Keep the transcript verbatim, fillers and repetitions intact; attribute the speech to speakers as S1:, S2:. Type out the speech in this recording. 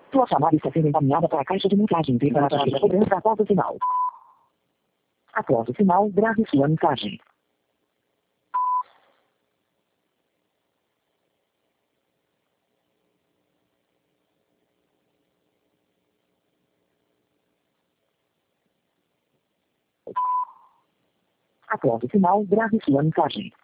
S1: Sua chamada está sendo encaminhada para a caixa de mensagem privada de cobrança após o sinal. Após o sinal, grave sua mensagem. Após o sinal, grave sua mensagem.